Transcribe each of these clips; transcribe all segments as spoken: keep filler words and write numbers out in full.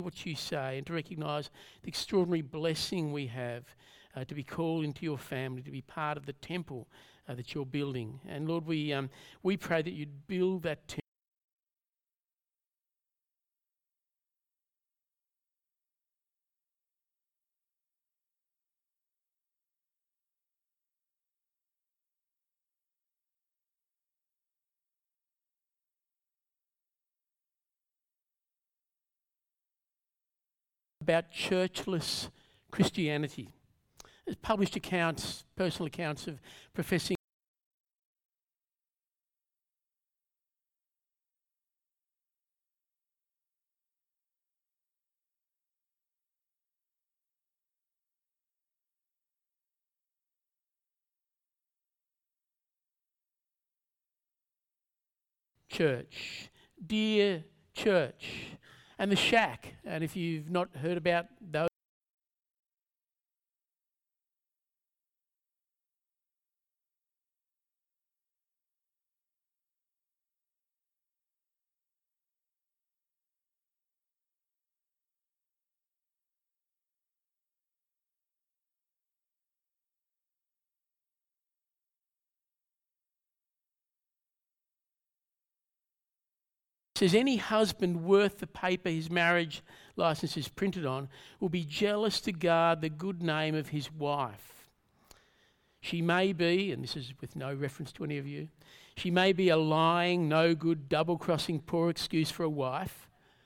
what you say and to recognise the extraordinary blessing we have uh, to be called into your family, to be part of the temple uh, that you're building. And Lord, we um, we pray that you'd build that temple about churchless Christianity. There's published accounts, personal accounts of professing church, dear church, and the shack. And if you've not heard about those, says any husband worth the paper his marriage license is printed on will be jealous to guard the good name of his wife. She may be, and this is with no reference to any of you, she may be a lying, no good, double-crossing, poor excuse for a wife.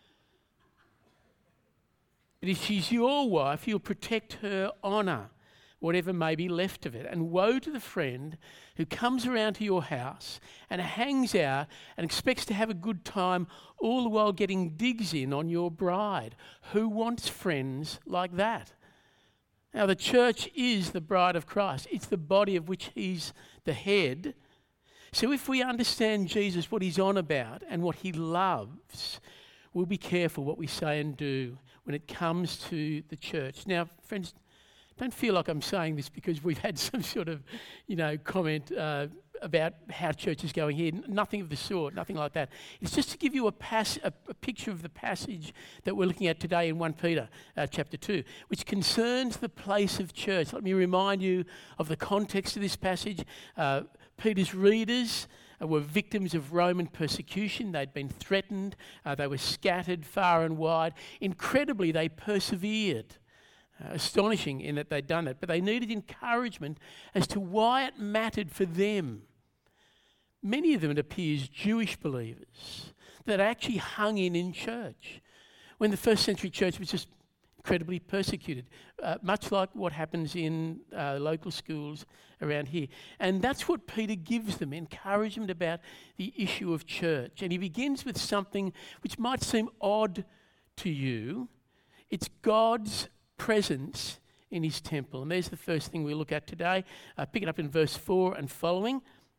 But if she's your wife, you'll protect her honour, whatever may be left of it. And woe to the friend who comes around to your house and hangs out and expects to have a good time, all the while getting digs in on your bride. Who wants friends like that? Now, the church is the bride of Christ. It's the body of which he's the head. So if we understand Jesus, what he's on about and what he loves, we'll be careful what we say and do when it comes to the church. Now, friends, don't feel like I'm saying this because we've had some sort of, you know, comment uh, about how church is going here. N- nothing of the sort, nothing like that. It's just to give you a, pass- a, a picture of the passage that we're looking at today in First Peter uh, chapter two, which concerns the place of church. Let me remind you of the context of this passage. Uh, Peter's readers uh, were victims of Roman persecution. They'd been threatened. Uh, they were scattered far and wide. Incredibly, they persevered. Uh, astonishing in that they'd done that, but they needed encouragement as to why it mattered for them. Many of them, it appears, Jewish believers that actually hung in in church when the first century church was just incredibly persecuted, uh, much like what happens in uh, local schools around here. And that's what Peter gives them, encouragement about the issue of church. And he begins with something which might seem odd to you. It's God's presence in his temple. And there's the first thing we look at today. Uh, pick it up in verse four and following,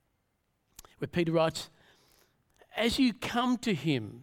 where Peter writes, as you come to him,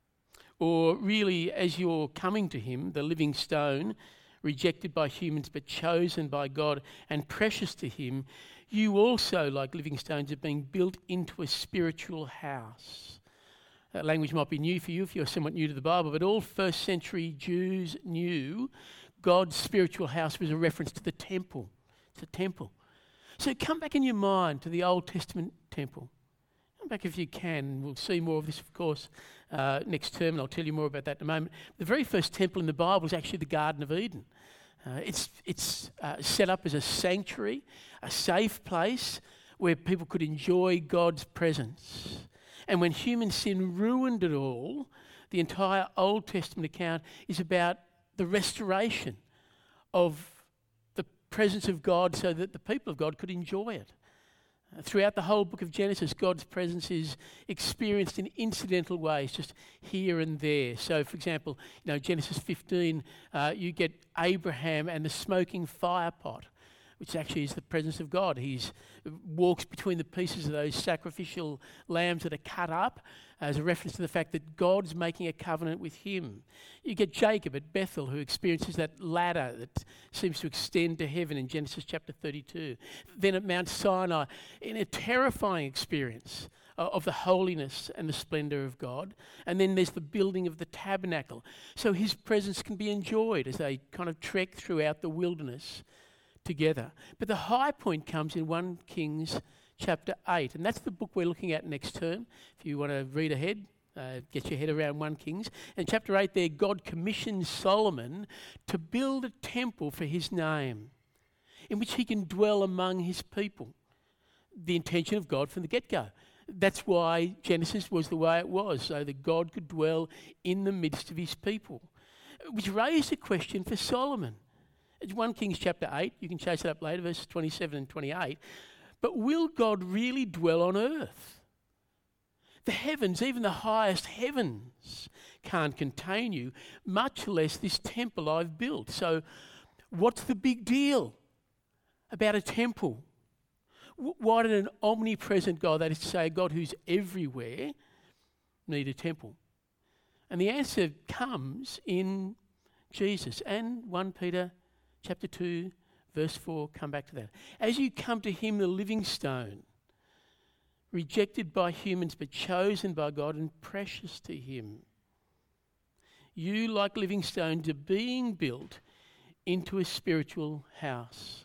or really as you're coming to him, the living stone, rejected by humans but chosen by God and precious to him, you also, like living stones, are being built into a spiritual house. That language might be new for you if you're somewhat new to the Bible, but all first century Jews knew God's spiritual house was a reference to the temple. It's a temple. So come back in your mind to the Old Testament temple. Come back if you can. We'll see more of this, of course, uh, next term, and I'll tell you more about that in a moment. The very first temple in the Bible is actually the Garden of Eden. Uh, it's it's uh, set up as a sanctuary, a safe place where people could enjoy God's presence. And when human sin ruined it all, the entire Old Testament account is about the restoration of the presence of God so that the people of God could enjoy it. Uh, throughout the whole book of Genesis, God's presence is experienced in incidental ways, just here and there. So, for example, you know, Genesis fifteen, uh, you get Abraham and the smoking fire pot, which actually is the presence of God. He walks between the pieces of those sacrificial lambs that are cut up as a reference to the fact that God's making a covenant with him. You get Jacob at Bethel, who experiences that ladder that seems to extend to heaven in Genesis chapter thirty-two. Then at Mount Sinai, in a terrifying experience uh, of the holiness and the splendour of God. And then there's the building of the tabernacle. So his presence can be enjoyed as they kind of trek throughout the wilderness together. But the high point comes in First Kings chapter eight. And that's the book we're looking at next term. If you want to read ahead, uh, get your head around First Kings. And chapter eight there, God commissions Solomon to build a temple for his name, in which he can dwell among his people. The intention of God from the get-go. That's why Genesis was the way it was, so that God could dwell in the midst of his people. Which raised a question for Solomon. It's First Kings chapter eight, you can chase it up later, verses twenty-seven and twenty-eight. But will God really dwell on earth? The heavens, even the highest heavens, can't contain you, much less this temple I've built. So what's the big deal about a temple? Why did an omnipresent God, that is to say a God who's everywhere, need a temple? And the answer comes in Jesus and First Peter chapter two, verse four, come back to that. As you come to him, the living stone, rejected by humans but chosen by God and precious to him, you, like living stones, are being built into a spiritual house.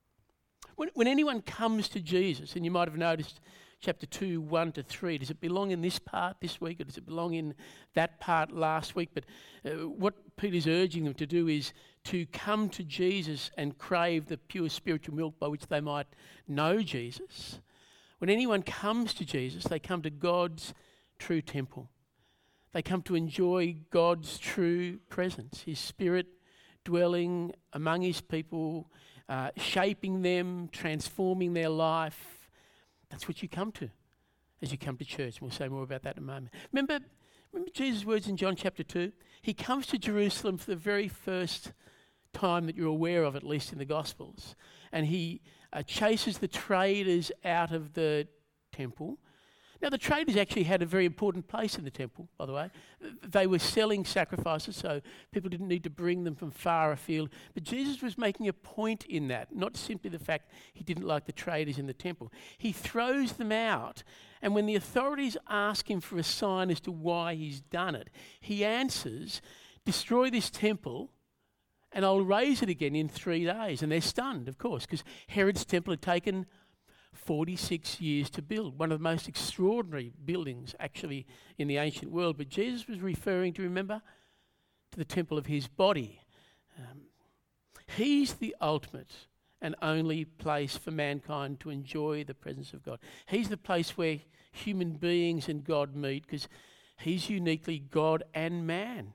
When, when anyone comes to Jesus, and you might have noticed chapter two, one to three, does it belong in this part this week or does it belong in that part last week? But uh, what Peter's urging them to do is to come to Jesus and crave the pure spiritual milk by which they might know Jesus. When anyone comes to Jesus, they come to God's true temple. They come to enjoy God's true presence, his Spirit dwelling among his people, uh, shaping them, transforming their life. That's what you come to as you come to church. We'll say more about that in a moment. Remember, remember Jesus' words in John chapter two? He comes to Jerusalem for the very first time that you're aware of, at least in the Gospels. And he uh, chases the traders out of the temple. Now, the traders actually had a very important place in the temple, by the way. They were selling sacrifices, so people didn't need to bring them from far afield. But Jesus was making a point in that, not simply the fact he didn't like the traders in the temple. He throws them out, and when the authorities ask him for a sign as to why he's done it, he answers, destroy this temple, and I'll raise it again in three days. And they're stunned, of course, because Herod's temple had taken forty-six years to build, one of the most extraordinary buildings actually in the ancient world. But Jesus was referring to, remember, to the temple of his body. Um, he's the ultimate and only place for mankind to enjoy the presence of God. He's the place where human beings and God meet, because he's uniquely God and man.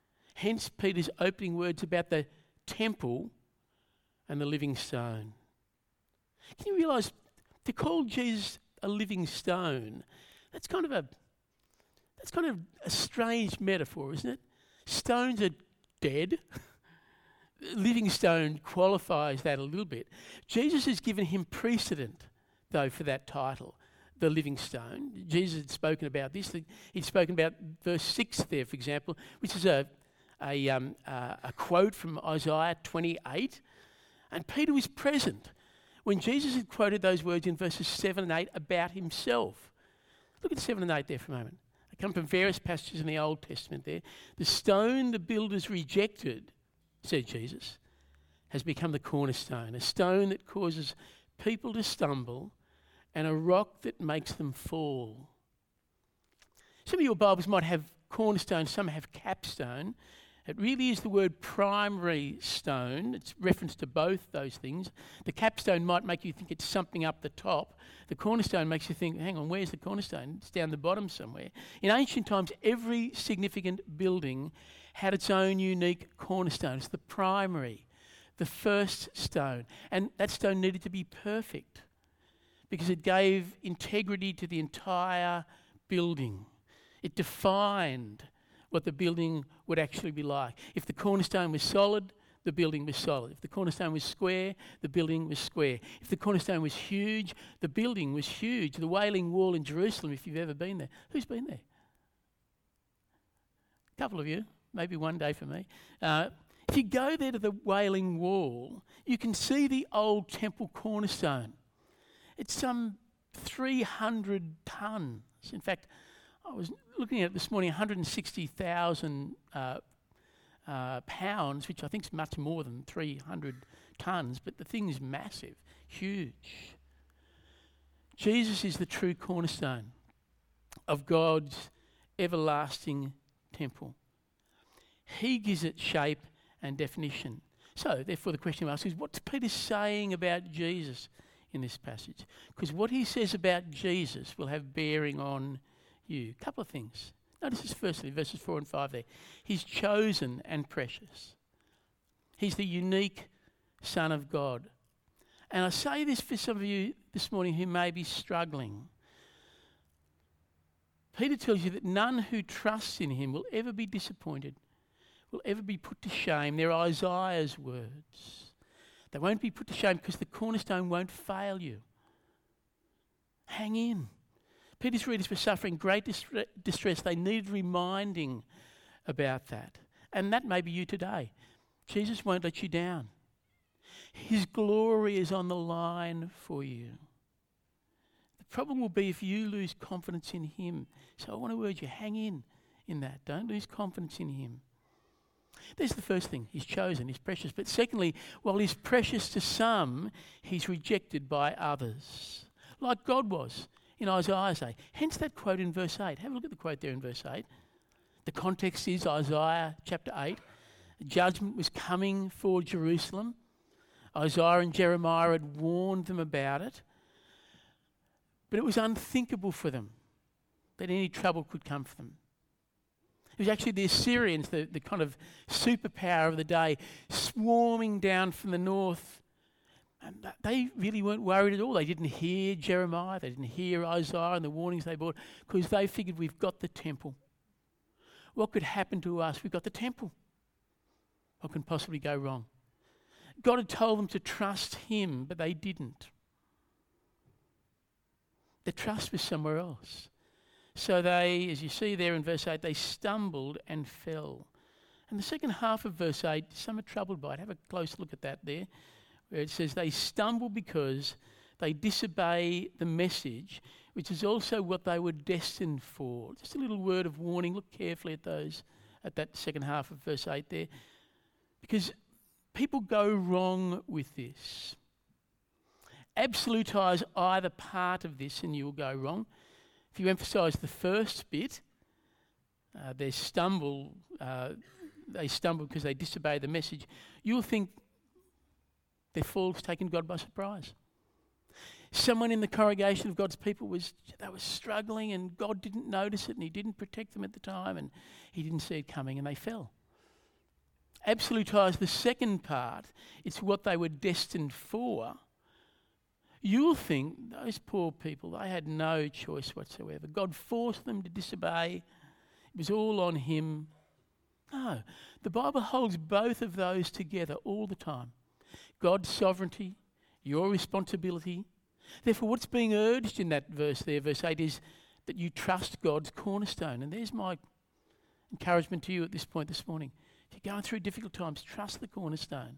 Hence Peter's opening words about the temple and the living stone. Can you realise, to call Jesus a living stone, that's kind of a that's kind of a strange metaphor, isn't it? Stones are dead. Living stone qualifies that a little bit. Jesus has given him precedent, though, for that title, the living stone. Jesus had spoken about this. He'd spoken about verse six there, for example, which is a a, um, uh, a quote from Isaiah twenty-eight. And Peter was present when Jesus had quoted those words in verses seven and eight about himself. Look at seven and eight there for a moment. They come from various passages in the Old Testament there. The stone the builders rejected, said Jesus, has become the cornerstone, a stone that causes people to stumble and a rock that makes them fall. Some of your Bibles might have cornerstone, some have capstone. It really is the word primary stone. It's reference to both those things. The capstone might make you think it's something up the top. The cornerstone makes you think, hang on, where's the cornerstone? It's down the bottom somewhere. In ancient times, every significant building had its own unique cornerstone. It's the primary, the first stone. And that stone needed to be perfect because it gave integrity to the entire building. It defined what the building would actually be like. If the cornerstone was solid, the building was solid. If the cornerstone was square, the building was square. If the cornerstone was huge, the building was huge. The Wailing Wall in Jerusalem, if you've ever been there. Who's been there? A couple of you, maybe one day for me. Uh, if you go there to the Wailing Wall, you can see the old temple cornerstone. It's some three hundred tonnes. In fact, I was looking at it this morning, one hundred sixty thousand uh, uh, pounds, which I think is much more than three hundred tonnes, but the thing is massive, huge. Jesus is the true cornerstone of God's everlasting temple. He gives it shape and definition. So, therefore, the question we ask is, what's Peter saying about Jesus in this passage? Because what he says about Jesus will have bearing on you. A couple of things. Notice this firstly, verses four and five there. He's chosen and precious. He's the unique Son of God. And I say this for some of you this morning who may be struggling. Peter tells you that none who trusts in him will ever be disappointed, will ever be put to shame. They're Isaiah's words. They won't be put to shame because the cornerstone won't fail you. Hang in. Peter's readers were suffering great distre- distress. They needed reminding about that. And that may be you today. Jesus won't let you down. His glory is on the line for you. The problem will be if you lose confidence in him. So I want to urge you, hang in in that. Don't lose confidence in him. There's the first thing. He's chosen, he's precious. But secondly, while he's precious to some, he's rejected by others. Like God was in Isaiah's day. Hence that quote in verse eight. Have a look at the quote there in verse eight. The context is Isaiah chapter eight. Judgment was coming for Jerusalem. Isaiah and Jeremiah had warned them about it. But it was unthinkable for them that any trouble could come for them. It was actually the Assyrians, the, the kind of superpower of the day, swarming down from the north. And they really weren't worried at all. They didn't hear Jeremiah, they didn't hear Isaiah and the warnings they brought, because they figured, we've got the temple. What could happen to us? We've got the temple. What can possibly go wrong? God had told them to trust him, but they didn't. The trust was somewhere else. So they, as you see there in verse eight, they stumbled and fell. And the second half of verse eight, some are troubled by it. Have a close look at that there, where it says they stumble because they disobey the message, which is also what they were destined for. Just a little word of warning. Look carefully at those, at that second half of verse eight there. Because people go wrong with this. Absolutise either part of this and you'll go wrong. If you emphasise the first bit, uh, they stumble, uh, they stumble because they disobey the message, you'll think their fall's taken God by surprise. Someone in the congregation of God's people was, they were struggling and God didn't notice it and he didn't protect them at the time and he didn't see it coming and they fell. Absolutise the second part, it's what they were destined for. You'll think those poor people, they had no choice whatsoever. God forced them to disobey. It was all on him. No, the Bible holds both of those together all the time. God's sovereignty, your responsibility. Therefore, what's being urged in that verse there, verse eight, is that you trust God's cornerstone. And there's my encouragement to you at this point this morning. If you're going through difficult times, trust the cornerstone.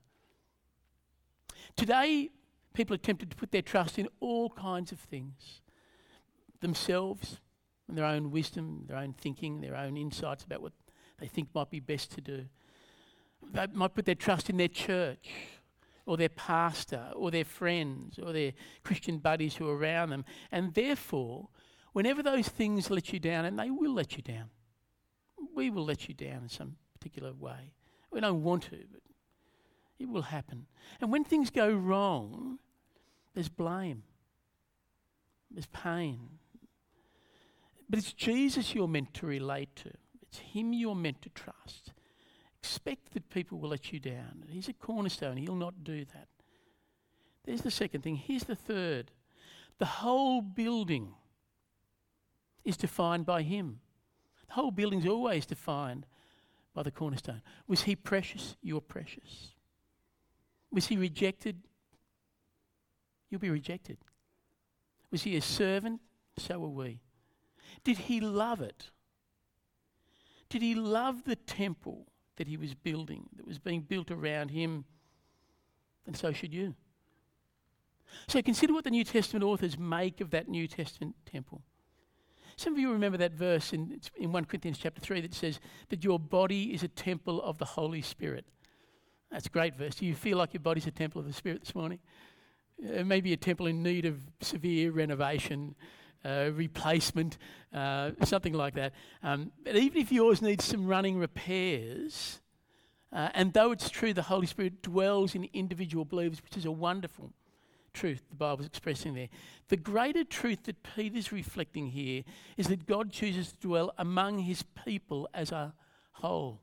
Today, people are tempted to put their trust in all kinds of things. Themselves, and their own wisdom, their own thinking, their own insights about what they think might be best to do. They might put their trust in their church, or their pastor, or their friends, or their Christian buddies who are around them. And therefore, whenever those things let you down, and they will let you down, we will let you down in some particular way. We don't want to, but it will happen. And when things go wrong, there's blame. There's pain. But it's Jesus you're meant to relate to. It's him you're meant to trust. Expect that people will let you down. He's a cornerstone. He'll not do that. There's the second thing. Here's the third. The whole building is defined by him. The whole building's always defined by the cornerstone. Was he precious? You're precious. Was he rejected? You'll be rejected. Was he a servant? So are we. Did he love it? Did he love the temple that he was building, that was being built around him? And so should you. So consider what the New Testament authors make of that New Testament temple. Some of you remember that verse in, in First Corinthians chapter three that says that your body is a temple of the Holy Spirit. That's a great verse. Do you feel like your body's a temple of the Spirit this morning? Uh, maybe a temple in need of severe renovation, uh, replacement, uh, something like that. Um, but even if yours needs some running repairs, uh, and though it's true the Holy Spirit dwells in individual believers, which is a wonderful truth the Bible's expressing there, the greater truth that Peter's reflecting here is that God chooses to dwell among his people as a whole.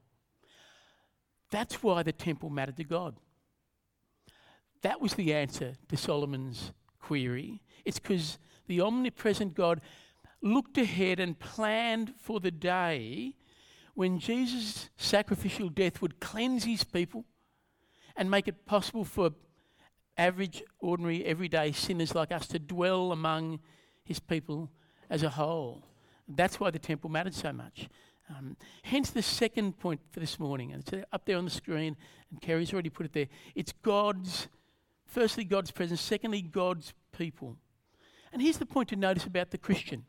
That's why the temple mattered to God. That was the answer to Solomon's query. It's because the omnipresent God looked ahead and planned for the day when Jesus' sacrificial death would cleanse his people and make it possible for average, ordinary, everyday sinners like us to dwell among his people as a whole. That's why the temple mattered so much. Um, hence the second point for this morning, and it's up there on the screen, and Kerry's already put it there. It's God's, firstly God's presence, secondly God's people. And here's the point to notice about the Christian.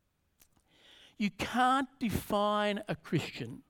You can't define a Christian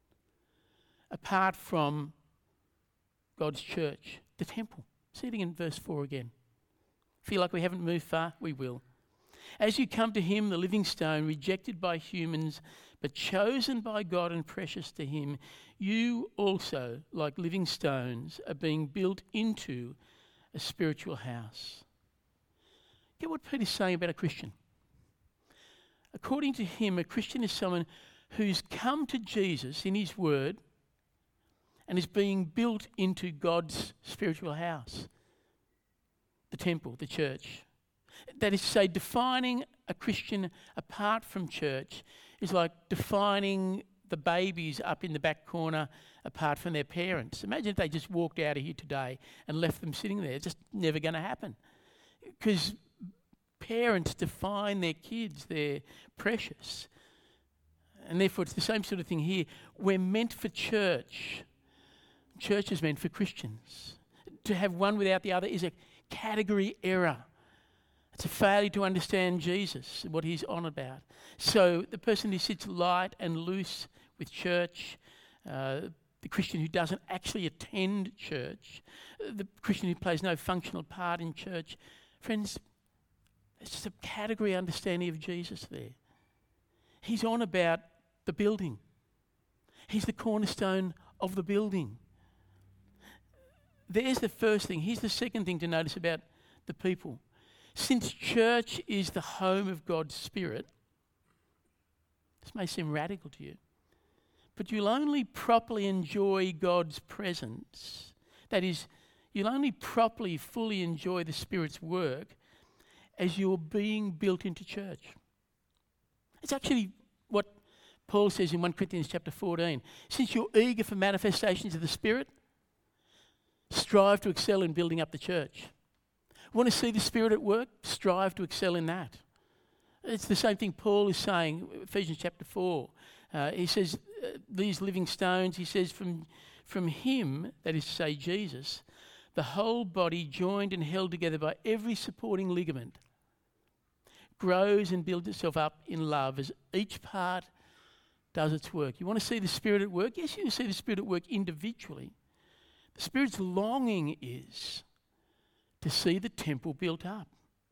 apart from God's church, the temple. See it in verse four again. Feel like we haven't moved far? We will. As you come to him, the living stone, rejected by humans, but chosen by God and precious to him, you also, like living stones, are being built into a spiritual house. Get what Peter's saying about a Christian. According to him, a Christian is someone who's come to Jesus in his word and is being built into God's spiritual house, the temple, the church. That is to say, defining a Christian apart from church is like defining the babies up in the back corner apart from their parents. Imagine if they just walked out of here today and left them sitting there. It's just never going to happen. Because parents define their kids, they're precious. And therefore it's the same sort of thing here. We're meant for church. Church is meant for Christians. To have one without the other is a category error. It's a failure to understand Jesus, what he's on about. So the person who sits light and loose with church, uh, the Christian who doesn't actually attend church, the Christian who plays no functional part in church, friends, it's just a category understanding of Jesus there. He's on about the building. He's the cornerstone of the building. There's the first thing. Here's the second thing to notice about the people. Since church is the home of God's Spirit, this may seem radical to you, but you'll only properly enjoy God's presence, that is, you'll only properly, fully enjoy the Spirit's work as you're being built into church. It's actually what Paul says in First Corinthians chapter fourteen. Since you're eager for manifestations of the Spirit, strive to excel in building up the church. Want to see the Spirit at work? Strive to excel in that. It's the same thing Paul is saying, Ephesians chapter four. Uh, he says, uh, these living stones, he says, from, from him, that is to say Jesus, the whole body joined and held together by every supporting ligament, grows and builds itself up in love as each part does its work. You want to see the Spirit at work? Yes, you can see the Spirit at work individually. The Spirit's longing is to see the temple built up.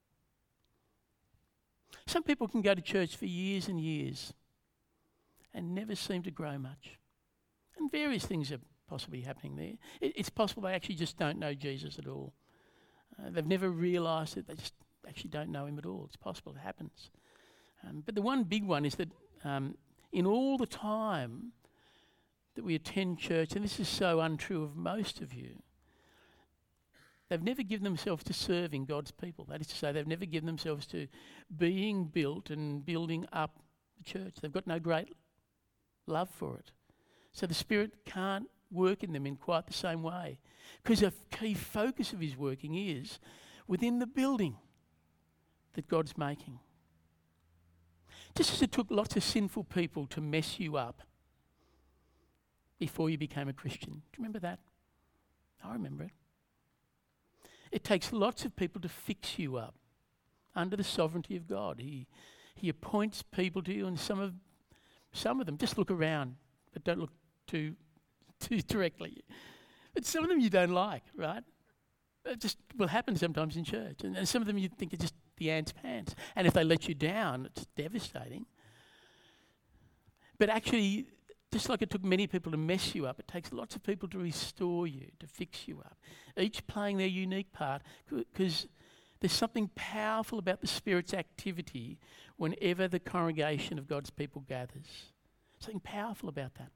Some people can go to church for years and years and never seem to grow much. And various things are possibly happening there. It, it's possible they actually just don't know Jesus at all. Uh, they've never realised it. They just actually don't know him at all. It's possible it happens. Um, but the one big one is that um, in all the time that we attend church, and this is so untrue of most of you, they've never given themselves to serving God's people. That is to say, they've never given themselves to being built and building up the church. They've got no great love for it. So the Spirit can't work in them in quite the same way. Because a key focus of his working is within the building that God's making. Just as it took lots of sinful people to mess you up before you became a Christian. Do you remember that? I remember it. It takes lots of people to fix you up under the sovereignty of God. He he appoints people to you, and some of some of them, just look around, but don't look too too directly. But some of them you don't like, right? It just will happen sometimes in church. And, and some of them you think are just the ants' pants. And if they let you down, it's devastating. But actually, just like it took many people to mess you up, it takes lots of people to restore you, to fix you up, each playing their unique part, because there's something powerful about the Spirit's activity whenever the congregation of God's people gathers. Something powerful about that.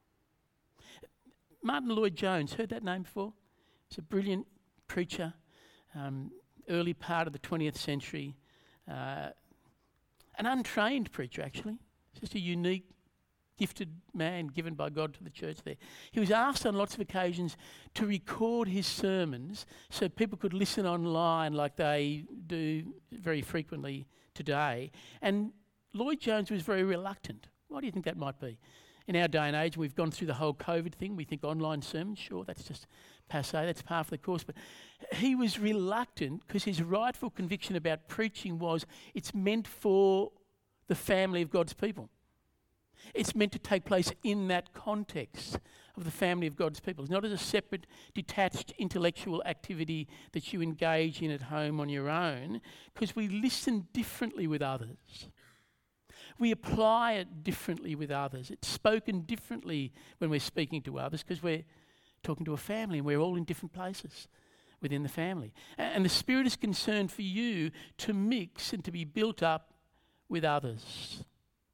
Martin Lloyd-Jones, heard that name before? He's a brilliant preacher, um, early part of the twentieth century. Uh, an untrained preacher, actually. Just a unique, gifted man given by God to the church there. He was asked on lots of occasions to record his sermons so people could listen online like they do very frequently today. And Lloyd-Jones was very reluctant. Why do you think that might be? In our day and age, we've gone through the whole COVID thing. We think online sermons, sure, that's just passé, that's par for the course. But he was reluctant because his rightful conviction about preaching was it's meant for the family of God's people. It's meant to take place in that context of the family of God's people. It's not as a separate, detached intellectual activity that you engage in at home on your own, because we listen differently with others. We apply it differently with others. It's spoken differently when we're speaking to others because we're talking to a family and we're all in different places within the family. And the Spirit is concerned for you to mix and to be built up with others.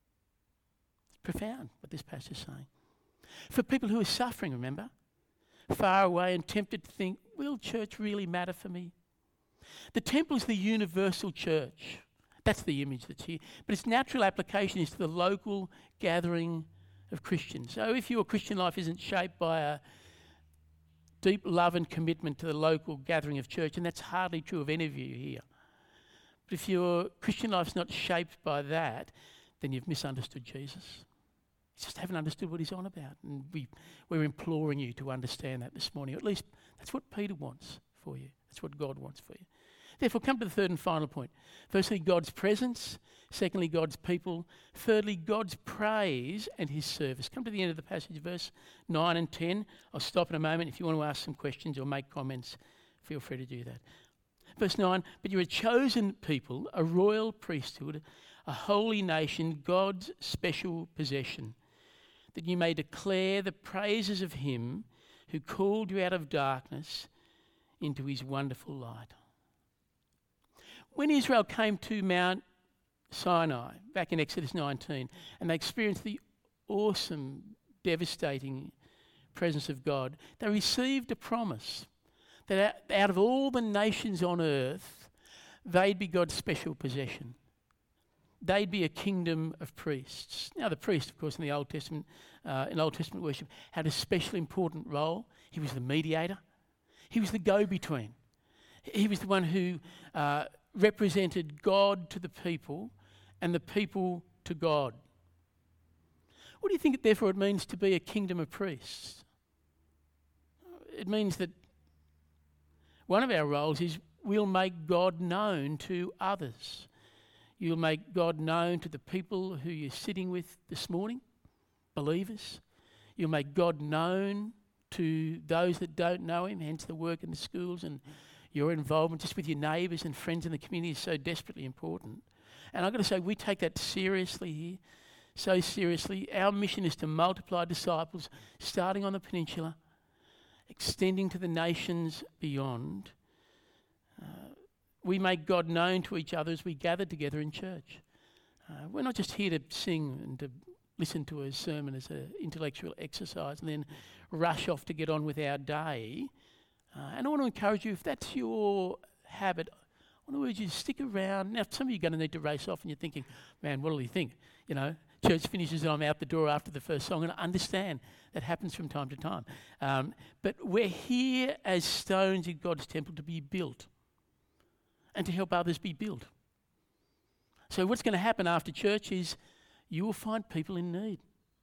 Profound what this passage is saying. For people who are suffering, remember, far away and tempted to think, will church really matter for me? The temple is the universal church. That's the image that's here. But its natural application is to the local gathering of Christians. So if your Christian life isn't shaped by a deep love and commitment to the local gathering of church, and that's hardly true of any of you here, but if your Christian life's not shaped by that, then you've misunderstood Jesus. You just haven't understood what he's on about. And we, we're imploring you to understand that this morning. Or at least that's what Peter wants for you. That's what God wants for you. Therefore, come to the third and final point. Firstly, God's presence. Secondly, God's people. Thirdly, God's praise and his service. Come to the end of the passage, verse nine and ten. I'll stop in a moment. If you want to ask some questions or make comments, feel free to do that. Verse nine, but you're a chosen people, a royal priesthood, a holy nation, God's special possession, that you may declare the praises of him who called you out of darkness into his wonderful light. When Israel came to Mount Sinai, back in Exodus nineteen, and they experienced the awesome, devastating presence of God, they received a promise that out of all the nations on earth, they'd be God's special possession. They'd be a kingdom of priests. Now, the priest, of course, in the Old Testament, uh, in Old Testament worship, had a special important role. He was the mediator. He was the go-between. He was the one who uh, represented God to the people and the people to God. What do you think, therefore, it means to be a kingdom of priests? It means that one of our roles is we'll make God known to others. You'll make God known to the people who you're sitting with this morning, believers. You'll make God known to those that don't know him, hence the work in the schools, and your involvement just with your neighbours and friends in the community is so desperately important. And I've got to say, we take that seriously here, so seriously. Our mission is to multiply disciples, starting on the peninsula, extending to the nations beyond. Uh, we make God known to each other as we gather together in church. Uh, we're not just here to sing and to listen to a sermon as an intellectual exercise and then rush off to get on with our day. Uh, and I want to encourage you, if that's your habit, I want to urge you to stick around. Now, some of you are going to need to race off and you're thinking, man, what will he think? You know, church finishes and I'm out the door after the first song, and I understand that happens from time to time. Um, but we're here as stones in God's temple to be built and to help others be built. So what's going to happen after church is you will find people in need.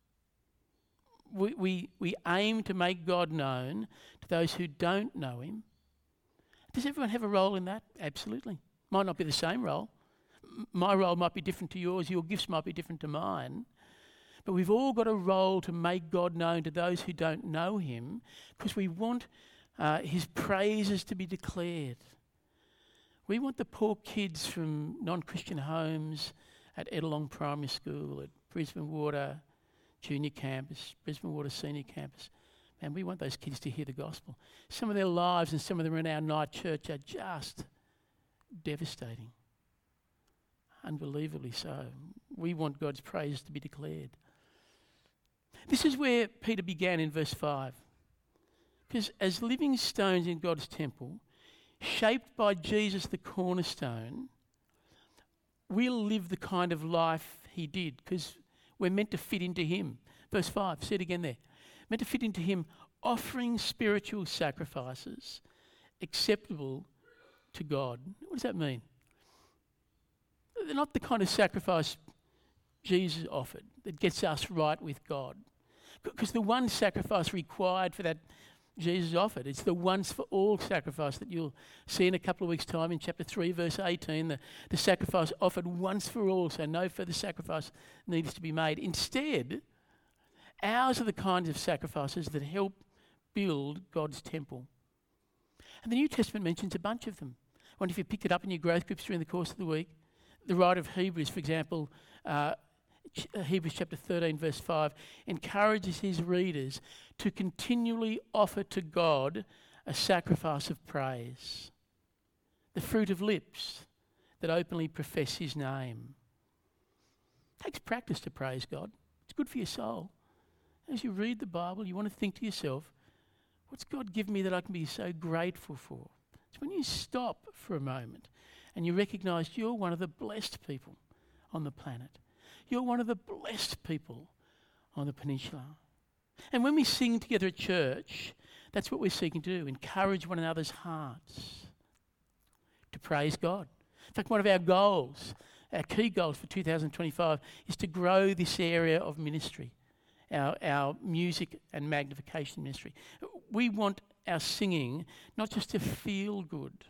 We, we, we aim to make God known to those who don't know him, Does everyone have a role in that? Absolutely. Might not be the same role. M- my role might be different to yours. Your gifts might be different to mine. But we've all got a role to make God known to those who don't know him, because we want uh, his praises to be declared. We want the poor kids from non-Christian homes at Edelong Primary School, at Brisbane Water Junior Campus, Brisbane Water Senior Campus. Man, we want those kids to hear the gospel. Some of their lives and some of them in our night church are just devastating. Unbelievably so. We want God's praise to be declared. This is where Peter began in verse five. Because as living stones in God's temple, shaped by Jesus the cornerstone, we'll live the kind of life he did, because we're meant to fit into him. Verse five, see it again there. Meant to fit into him, offering spiritual sacrifices acceptable to God. What does that mean? They're not the kind of sacrifice Jesus offered that gets us right with God. Because the one sacrifice required for that Jesus offered, it's the once for all sacrifice that you'll see in a couple of weeks' time in chapter three, verse eighteen, the, the sacrifice offered once for all, so no further sacrifice needs to be made. Instead, ours are the kinds of sacrifices that help build God's temple. And the New Testament mentions a bunch of them. I wonder if you picked it up in your growth groups during the course of the week. The writer of Hebrews, for example, uh, Hebrews chapter thirteen, verse five, encourages his readers to continually offer to God a sacrifice of praise, the fruit of lips that openly profess his name. It takes practice to praise God. It's good for your soul. As you read the Bible, you want to think to yourself, what's God given me that I can be so grateful for? It's when you stop for a moment and you recognise you're one of the blessed people on the planet. You're one of the blessed people on the peninsula. And when we sing together at church, that's what we're seeking to do, encourage one another's hearts to praise God. In fact, one of our goals, our key goals for two thousand twenty-five is to grow this area of ministry, our, our music and magnification ministry. We want our singing not just to feel good.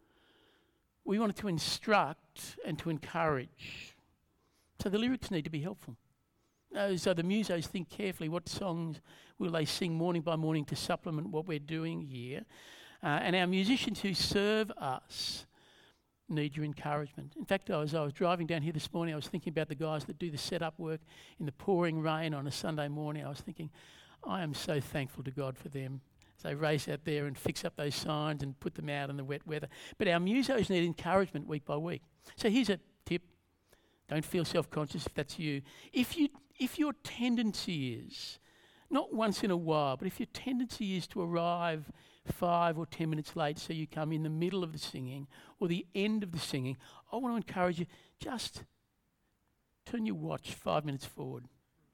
We want it to instruct and to encourage. So the lyrics need to be helpful. Uh, so the musos think carefully, what songs will they sing morning by morning to supplement what we're doing here? Uh, and our musicians who serve us need your encouragement. In fact, I was, I was driving down here this morning, I was thinking about the guys that do the setup work in the pouring rain on a Sunday morning. I was thinking, I am so thankful to God for them. As they race out there and fix up those signs and put them out in the wet weather. But our musos need encouragement week by week. So here's a tip. Don't feel self-conscious if that's you. If you, if your tendency is, not once in a while, but if your tendency is to arrive five or ten minutes late so you come in the middle of the singing or the end of the singing, I want to encourage you, just turn your watch five minutes forward.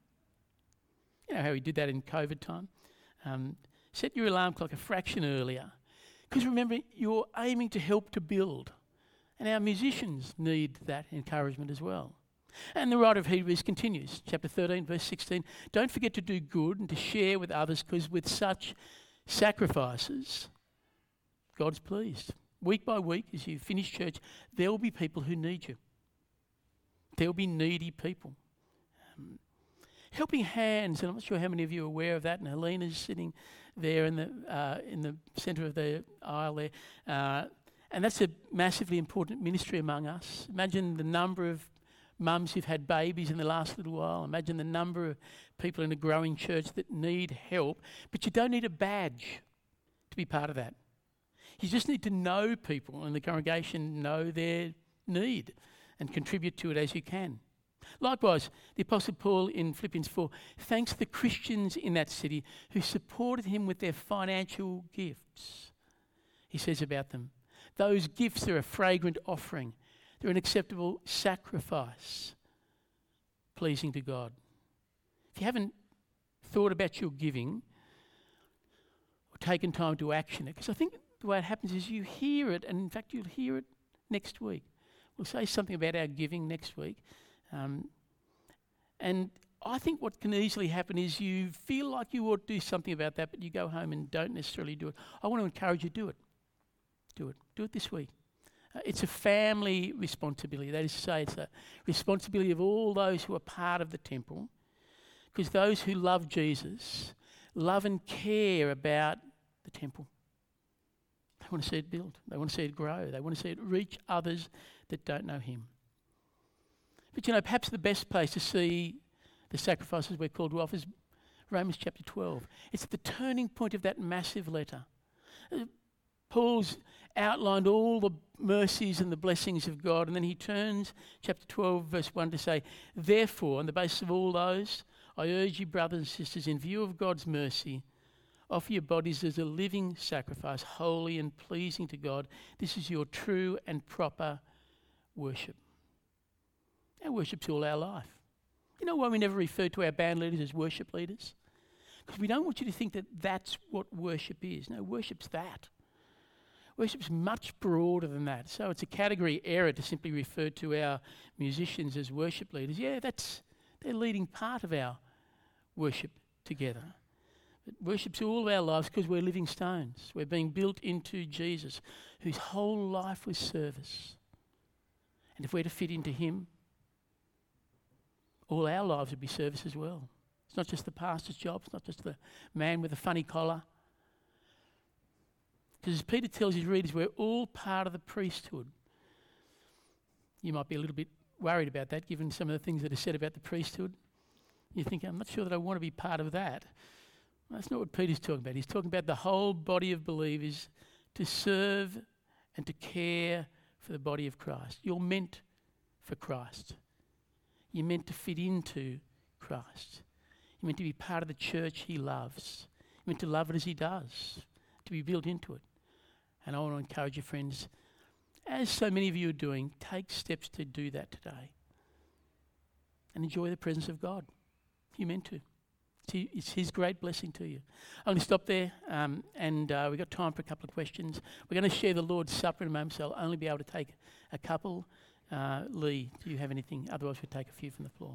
You know how we did that in COVID time? Um, set your alarm clock a fraction earlier. Because remember, you're aiming to help to build. And our musicians need that encouragement as well. And the writer of Hebrews continues, chapter thirteen, verse sixteen. Don't forget to do good and to share with others, because with such sacrifices, God's pleased. Week by week, as you finish church, there will be people who need you. There will be needy people. Um, helping hands, and I'm not sure how many of you are aware of that, and Helena's sitting there in the uh, in the centre of the aisle there. Uh, And that's a massively important ministry among us. Imagine the number of mums who've had babies in the last little while. Imagine the number of people in a growing church that need help. But you don't need a badge to be part of that. You just need to know people in the congregation, know their need and contribute to it as you can. Likewise, the Apostle Paul in Philippians four thanks the Christians in that city who supported him with their financial gifts. He says about them, those gifts are a fragrant offering. They're an acceptable sacrifice, pleasing to God. If you haven't thought about your giving or taken time to action it, because I think the way it happens is you hear it, and in fact you'll hear it next week. We'll say something about our giving next week. Um, and I think what can easily happen is you feel like you ought to do something about that, but you go home and don't necessarily do it. I want to encourage you to do it. Do it. Do it this week. Uh, it's a family responsibility. That is to say, it's a responsibility of all those who are part of the temple, because those who love Jesus love and care about the temple. They want to see it build. They want to see it grow. They want to see it reach others that don't know him. But you know, perhaps the best place to see the sacrifices we're called to offer is Romans chapter twelve. It's the turning point of that massive letter. Uh, Paul's outlined all the mercies and the blessings of God, and then he turns, chapter twelve, verse one, to say, therefore, on the basis of all those, I urge you, brothers and sisters, in view of God's mercy, offer your bodies as a living sacrifice, holy and pleasing to God. This is your true and proper worship. Our worship's all our life. You know why we never refer to our band leaders as worship leaders? Because we don't want you to think that that's what worship is. No, worship's that. Worship's much broader than that. So it's a category error to simply refer to our musicians as worship leaders. Yeah, that's they're leading part of our worship together. But worship's all of our lives because we're living stones. We're being built into Jesus, whose whole life was service. And if we're to fit into him, all our lives would be service as well. It's not just the pastor's job. It's not just the man with the funny collar. Because as Peter tells his readers, we're all part of the priesthood. You might be a little bit worried about that, given some of the things that are said about the priesthood. You think, I'm not sure that I want to be part of that. Well, that's not what Peter's talking about. He's talking about the whole body of believers to serve and to care for the body of Christ. You're meant for Christ. You're meant to fit into Christ. You're meant to be part of the church he loves. You're meant to love it as he does, to be built into it. And I want to encourage you, friends, as so many of you are doing, take steps to do that today. And enjoy the presence of God. You're meant to. It's, it's his great blessing to you. I'm going to stop there, um, and uh, we've got time for a couple of questions. We're going to share the Lord's Supper in a moment, so I'll only be able to take a couple. Uh, Lee, do you have anything? Otherwise, we'll take a few from the floor.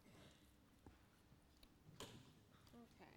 Okay.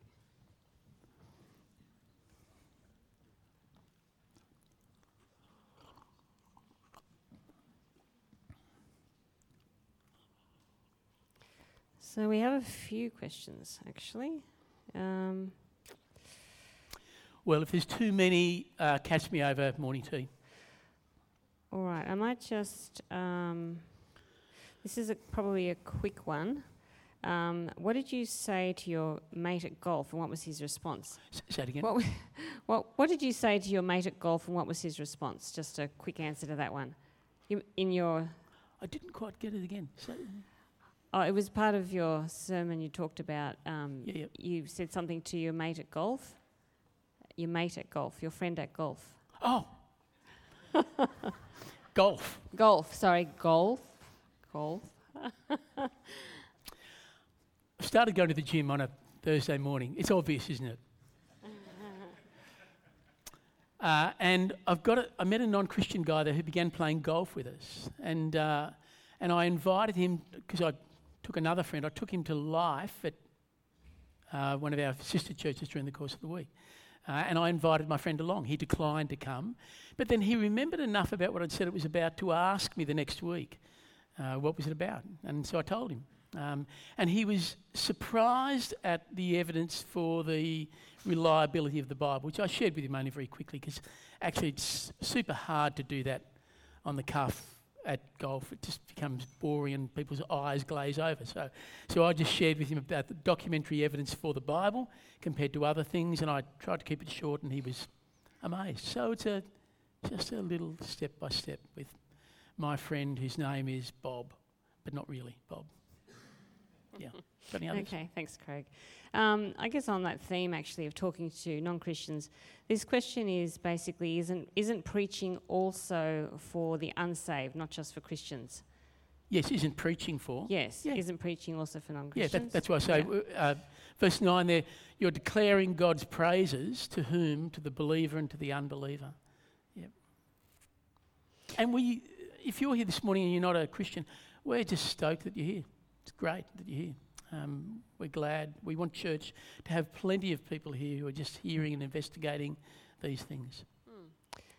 So we have a few questions, actually. Um, Well, if there's too many, uh, catch me over morning tea. all right, I might just... Um, this is a, probably a quick one. Um, what did you say to your mate at golf, and what was his response? S- say it again. What, w- what, what did you say to your mate at golf, and what was his response? Just a quick answer to that one. You, in your... I didn't quite get it again. So, Oh, it was part of your sermon. You talked about... Um, Yeah, yeah. You said something to your mate at golf. Your mate at golf, your friend at golf. oh, golf. Golf, sorry, golf. Golf. I started going to the gym on a Thursday morning. It's obvious, isn't it? uh, and I've got a, I met a non-Christian guy there who began playing golf with us, and uh, and I invited him because I took another friend. I took him to Life at uh, one of our sister churches during the course of the week. Uh, and I invited my friend along. He declined to come. But then he remembered enough about what I'd said it was about to ask me the next week, uh, what was it about? And so I told him. Um, and he was surprised at the evidence for the reliability of the Bible, which I shared with him only very quickly, because actually it's super hard to do that on the cuff at golf. It just becomes boring and people's eyes glaze over. So so I just shared with him about the documentary evidence for the Bible compared to other things, and I tried to keep it short, and he was amazed. So it's a just a little step by step with my friend whose name is Bob, but not really Bob. Yeah. Got any others? Okay, thanks, Craig. Um, I guess on that theme, actually, of talking to non-Christians, this question is basically, isn't isn't preaching also for the unsaved, not just for Christians? Yes, isn't preaching for. Yes, Yeah. isn't preaching also for Yeah, non-Christians? that, that's why I say, Yeah. uh, verse nine there, you're declaring God's praises to whom? To the believer and to the unbeliever. Yep. And we, if you're here this morning and you're not a Christian, we're just stoked that you're here. It's great that you're here. Um, we're glad. We want church to have plenty of people here who are just hearing and investigating these things.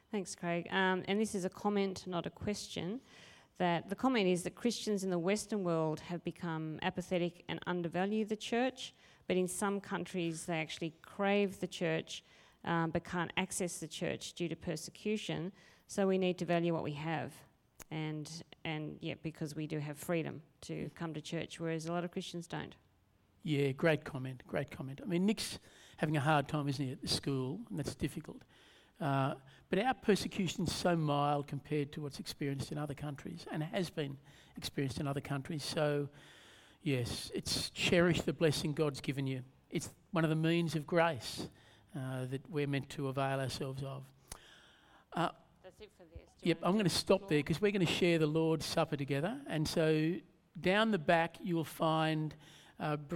Thanks, Craig. Um, and this is a comment, not a question. That the comment is that Christians in the Western world have become apathetic and undervalue the church, but in some countries they actually crave the church um, but can't access the church due to persecution. So we need to value what we have, and and yeah, because we do have freedom to come to church, whereas a lot of Christians don't. Yeah, great comment, great comment. I mean, Nick's having a hard time, isn't he, at the school, and that's difficult. Uh, but our persecution is so mild compared to what's experienced in other countries and has been experienced in other countries. So, yes, it's cherish the blessing God's given you. It's one of the means of grace uh, that we're meant to avail ourselves of. Uh, That's it for this. yep, I'm going to stop there because we're going to share the Lord's Supper together. And so down the back you will find uh,